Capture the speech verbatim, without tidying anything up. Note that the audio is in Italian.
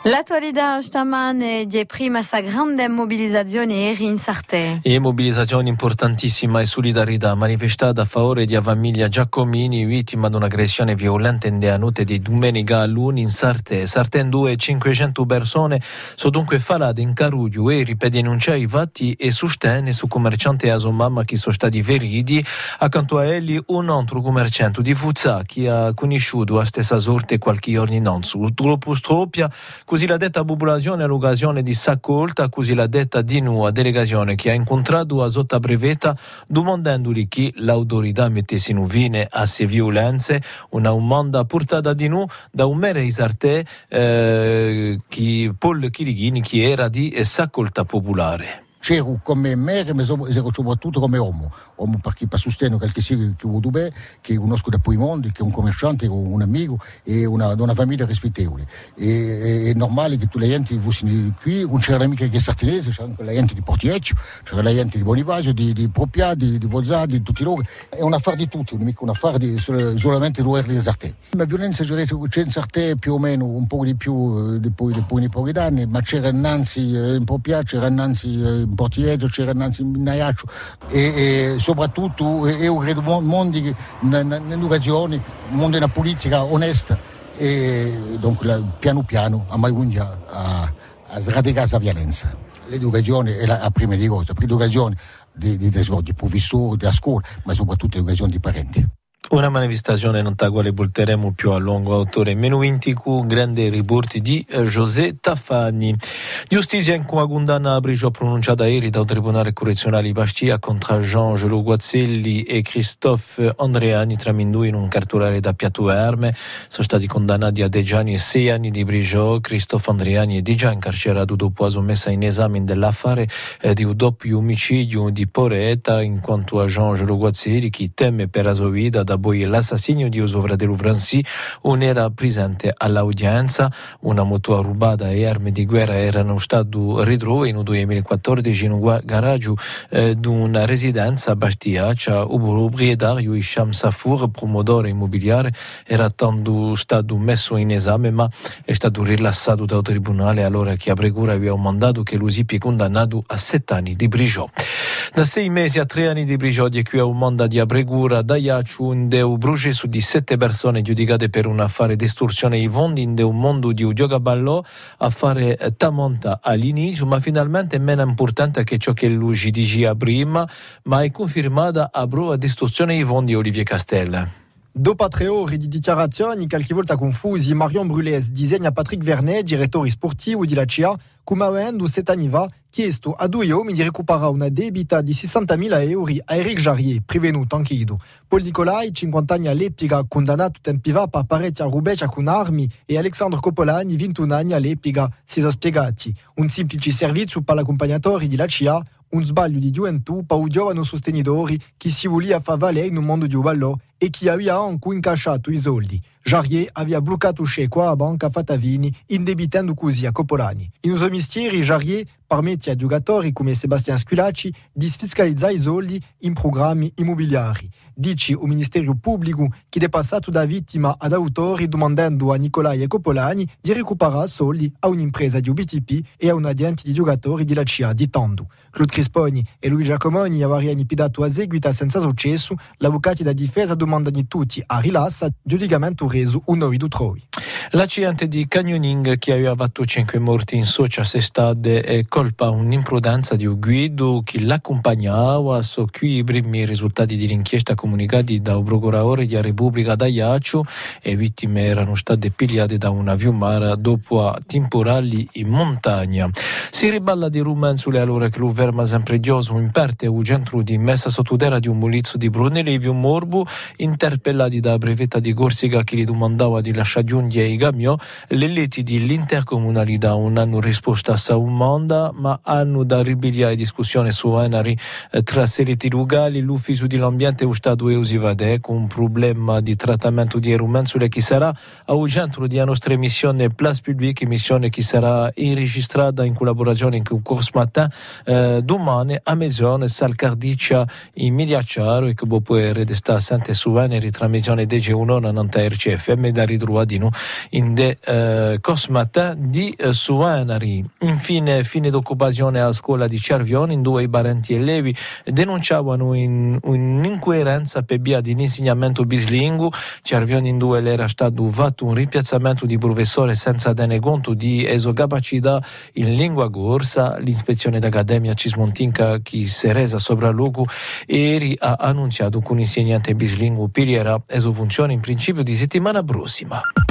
L'attualità stamane di prima sa grande mobilizzazione eri in Sartè. E mobilizzazione importantissima e solidarietà manifestata a favore di famiglia Giacomini, vittima di un'aggressione violenta in dea notte di domenica a luni in Sartè. Sartè in due cinquecento persone sono dunque falate in Caruglio e per denunciare i fatti e sostenere su commerciante e a sua mamma che sono stati feriti. Accanto a elli un altro commerciante di Fuzza che ha conosciuto la stessa sorte qualche giorno innanzi. Troppo stroppia. Così la detta popolazione all'occasione di Saccolta, così la detta di nuova delegazione che ha incontrato a Zotta Brevetta domandandogli chi l'autorità mettesse in fine a queste violenze, una domanda portata di nu da un mere Isartè eh, chi Paul Chirighini che era di Saccolta Popolare. C'ero come mere, ma ero soprattutto come uomo, uomo perché per sostenere qualche signore che vuole bene, che conosco da poi mondi, che è un commerciante, un amico e una, una famiglia rispettevole. E, è, è normale che tutte le gente fossero qui, non c'era mica che sartinese, c'era anche la gente di Portieccio, c'era la gente di Bonivasio, di, di Propia, di, di Vozzati, di tutti loro. È un affare di tutti, non è mica un affare di sol, solamente due di Sartè. La violenza c'è in Sartè più o meno un po' di più dopo un po' di anni, ma c'era innanzi in Propia, c'era innanzi in Portietto, c'era innanzi in Naiaccio e, e soprattutto io credo mondi nell'occasione, mondo della politica onesta e dunque piano piano a mai a, a sradicare la violenza. L'educazione è la, la prima di cosa, l'educazione di, di, di, di professori, della scuola, ma soprattutto l'educazione di parenti. Una manifestazione non ta quale porteremo più a lungo autore meno vinticu grande riporti di eh, José Tafani. Giustizia in cui condanna a brigio pronunciata ieri dal Tribunale Correzionale di Bastia contro Jean-Gelo Guazzelli e Christophe Andreani tramindui in un cartolare da Piatto Erme. Sono stati condannati a dieci anni e sei anni di brigio. Christophe Andreani è già incarcerato dopo la messa in esame dell'affare eh, di un doppio omicidio di Poretta, in quanto a Jean-Gelo Guazzelli che teme per la sua vita da poi l'assassinio di suo fratello Franci non era presente all'udienza. Una moto rubata e armi di guerra erano stati ritrovati nel duemilaquattordici in un garage eh, di una residenza a Bastia. Il proprietario Isham Safour, promotore immobiliare, era tanto stato messo in esame ma è stato rilassato dal tribunale allora che a Bregura aveva mandato che lo si sia condannato a sette anni di brigio. Da sei mesi a tre anni di brigio di qui a un mandato di Bregura da Iacciu in un processo di sette persone giudicate per un affare di estorsione ai fondi in un mondo di un giocaballo, affare tamonta all'inizio ma finalmente meno importante che ciò che lui ci diceva prima, ma è confermata a prova di estorsione ai fondi Olivier Castella. Dopo tre ore di dichiarazioni, qualche volta confusi, Marion Brulès disegna Patrick Vernet, direttore sportivo di La C A, come avendo sette anni fa chiesto a due uomini di recuperare una debita di sessantamila euro a Eric Jarier, prevenuto anche Ido. Paul Nicolai, cinquanta anni all'epoca, condannato tempi fa per parecchia rubeccia con armi, e Alexandre Copolani, ventuno anni all'epoca, si sono spiegati. Un semplice servizio per l'accompagnatore di La C A, un sbaglio di gioventù per un giovane sostenitore che si voleva far valere in un mondo di ballo e che aveva anche incasciato i soldi. Jarier aveva bloccato cheque a banca Fatavini, indebitando così a Copolani. In uso mestieri, Jarier permette a giocatori come Sebastian Sculacci di sfiscalizzare i soldi in programmi immobiliari. Dice il Ministero Pubblico che è passato da vittima ad autori domandando a Nicolai e Copolani di recuperare soldi a un'impresa di U B T P e a un agente di giocatori di La C A di Tandu. Claude Crisponi e Luigi Giacomoni avevano pidato a seguito senza successo. L'avvocato da difesa domandano tutti a rilassa giudicamento reso un nuovo trovi. L'accidente di canyoning che aveva fatto cinque morti in socia s'estate è colpa un'imprudenza di un guido che l'accompagnava. So qui i primi risultati dell'inchiesta comunicati dal procuratore della Repubblica d'Ajaccio e vittime erano state pigliate da una fiumara dopo temporali in montagna. Si riballa di Rumensule allora che lo ferma sempre dioso in parte un centro di messa sotto terra di un molizzo di Brunelli e un morbo interpellati da prefetta di Corsica che gli domandava di lasciare giunti ai camion. Le leggi dell'intercomunalità non hanno risposto a questa domanda ma hanno da ribiliare discussione su Enari eh, tra seliti locali. L'ufficio dell'ambiente è stato eusivade con un problema di trattamento di Rumensule che sarà al centro della nostra missione Place Publique, missione che sarà registrata in collaborazione con Corso Matin eh, domani a mezz'ora Sal Cardiccia in Miliacciaro e che può restare sempre su Enari tra mezz'ora e dieci un'ora non R C F M da ritrovare in de eh, Cosmata di eh, Suanari. Infine, fine d'occupazione a scuola di Cervione, in due i parenti elevi denunciavano in, un'incoerenza per via di insegnamento bislingu. Cervione in due era stato fatto un ripiazzamento di professore senza tenere conto di esocapacità in lingua corsa. L'ispezione d'Accademia Cismontinca che si è resa sopralluogo ieri ha annunciato che un insegnante bislingu pilierà eso funzione in principio di settimana prossima.